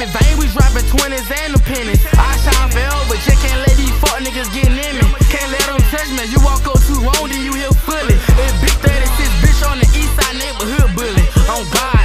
in vain, we dropping 20s and the pennies. I shine forever, just can't let these fuck niggas get in me. Can't let them touch me, you walk up too wrong, then you hear fully. It's Big 36 bitch on the east side neighborhood bully. On God.